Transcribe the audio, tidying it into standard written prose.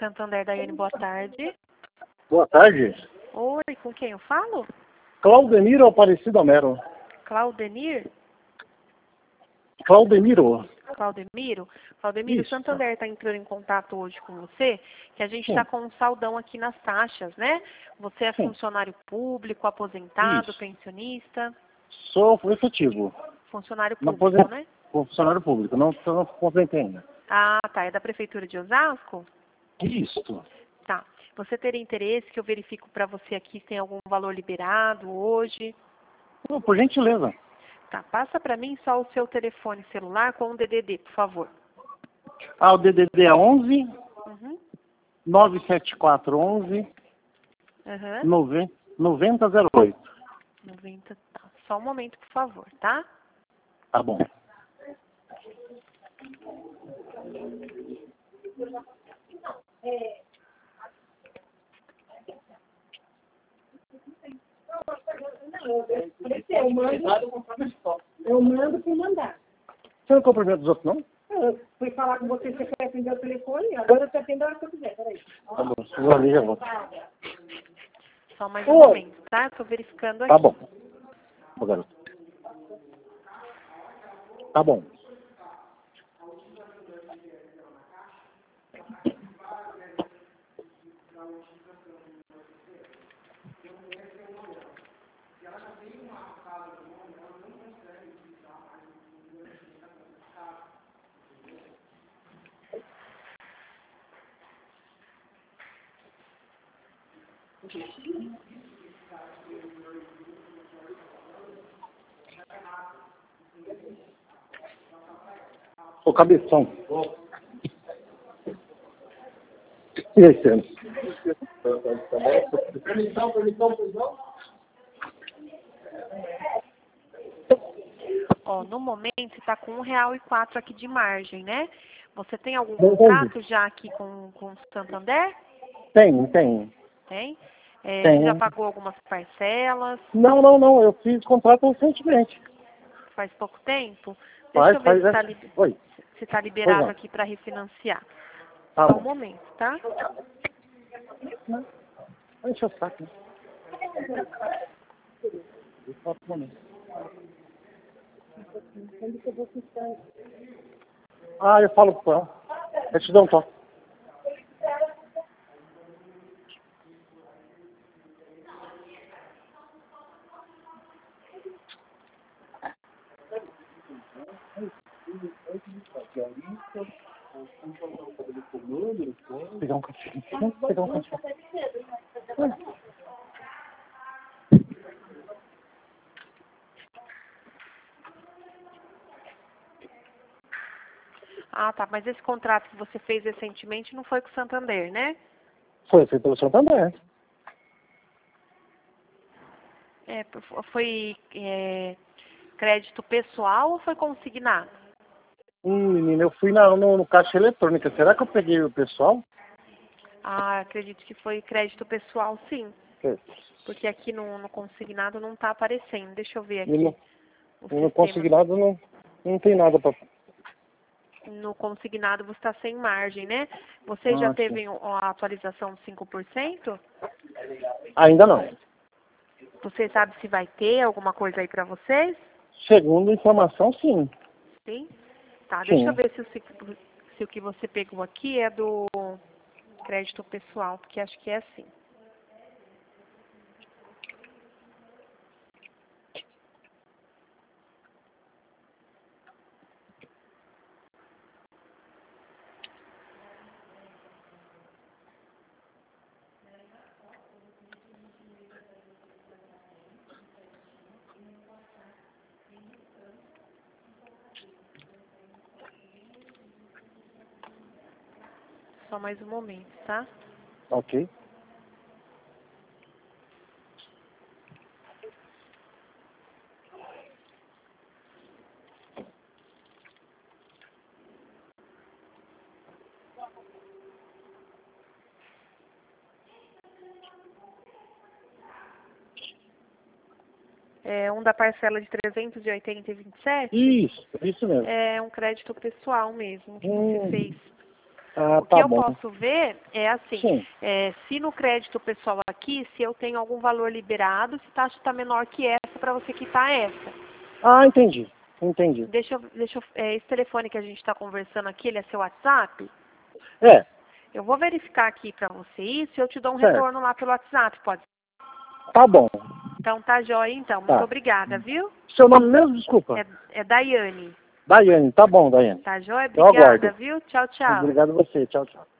Santander, Daiane, boa tarde. Boa tarde. Oi, com quem eu falo? Claudemiro Aparecido Amero. Claudenir? Claudemiro. Claudemiro? Claudemiro, o Isso. Santander está entrando em contato hoje com você, que a gente está com um saldão aqui nas taxas, né? Você é funcionário público, aposentado, Isso. pensionista? Sou efetivo. Funcionário público, né? Funcionário público, não aposentei ainda. Ah, tá. É da Prefeitura de Osasco? Isso. Tá. Você teria interesse que eu verifico para você aqui se tem algum valor liberado hoje? Não, por gentileza. Tá. Passa para mim só o seu telefone celular com o DDD, por favor. Ah, o DDD é 11 Uhum. 97411 Uhum. 9008. 90, tá. Só um momento, por favor, tá? Tá bom. Eu mando para mandar. Você não cumprimenta os outros, não? Eu fui falar com você quer atender o telefone, agora eu te atendo a hora que eu quiser, peraí. Tá bom, vou ali já volto. Só mais um momento, tá? Tô verificando aqui. Tá bom. Ô, garoto. Tá bom. Ô, cabeção. E aí, Sérgio? Permissão. Ó, no momento está com R$1,04 aqui de margem, né? Você tem algum contrato já aqui com o Santander? Tem. Tem? Tem. Você já pagou algumas parcelas? Não. Eu fiz contrato recentemente. Faz pouco tempo? Deixa eu ver se está liberado aqui para refinanciar. Tá Só bom. um momento, tá? Deixa eu saco. Só um momento. Ah, eu falo com ela. Eu te dou um toque. Pegar um café. Pegar um café. Ah, tá. Mas esse contrato que você fez recentemente não foi com o Santander, né? Foi feito pelo Santander. Foi crédito pessoal ou foi consignado? Menina, eu fui no caixa eletrônica. Será que eu peguei o pessoal? Ah, acredito que foi crédito pessoal, sim. É. Porque aqui no consignado não está aparecendo. Deixa eu ver aqui. No consignado não tem nada para... No consignado você está sem margem, né? Você já teve a atualização de 5%? Ainda não. Você sabe se vai ter alguma coisa aí para vocês? Segundo a informação, sim. Sim? Tá, deixa eu ver se o que você pegou aqui é do crédito pessoal, porque acho que é assim. Só mais um momento, tá? Ok. É um da parcela de 380,27? Isso mesmo. É um crédito pessoal mesmo que você fez. O que eu posso ver é assim, se no crédito pessoal aqui, se eu tenho algum valor liberado, se a taxa está menor que essa, para você quitar essa. Ah, entendi. Entendi. Esse telefone que a gente está conversando aqui, ele é seu WhatsApp? É. Eu vou verificar aqui para você isso e eu te dou um retorno lá pelo WhatsApp, pode ser? Tá bom. Então tá jóia, então. Muito obrigada, viu? Seu nome mesmo, desculpa? É Daiane. Daiane, tá bom, Daiane. Tá jóia? Obrigada, viu? Tchau, tchau. Obrigado a você. Tchau, tchau.